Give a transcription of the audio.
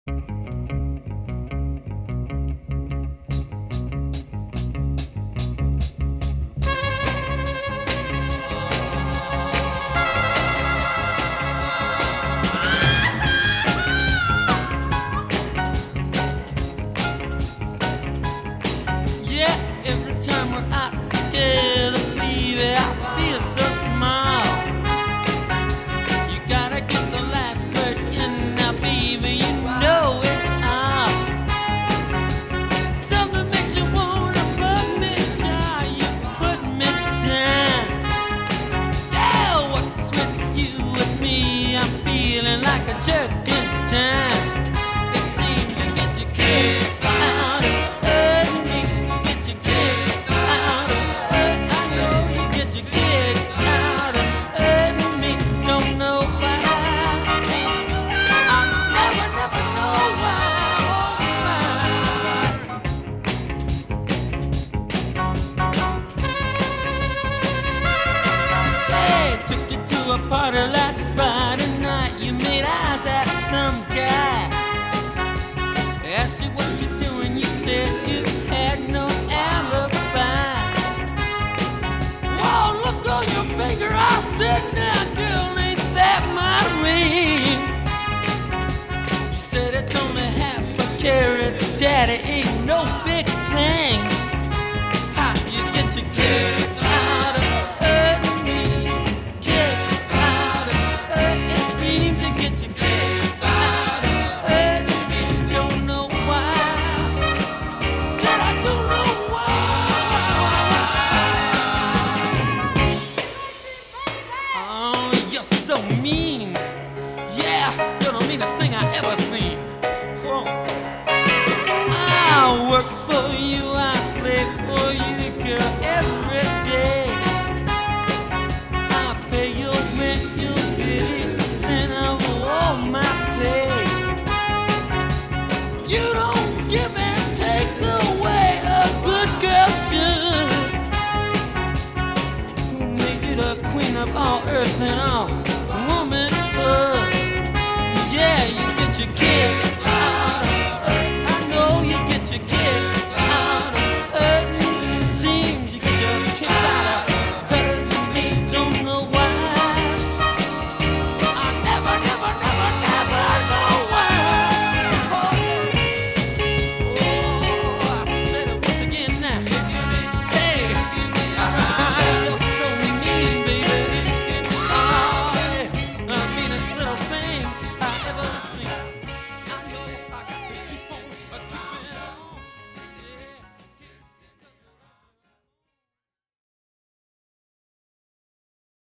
Yeah, every time we're out together, baby, I feel so small. You gotta get the last word in now, baby, you know it all. Something makes you wanna fuck me, child, you put me down. Yeah, what's with you and me? I'm feeling like a jerk in town. It seems you get your kicks out of hurting me. Get your kicks out of hurt. I know you get your kicks out of hurting me. Don't know why. I never know why. Hey, took you to a party last Friday night. You made eyes at some guy. Asked you what you're doing. You said you had no alibi. Whoa, look on your finger. I said, now, girl, ain't that my ring? You said it's only half a carat. Daddy ain't no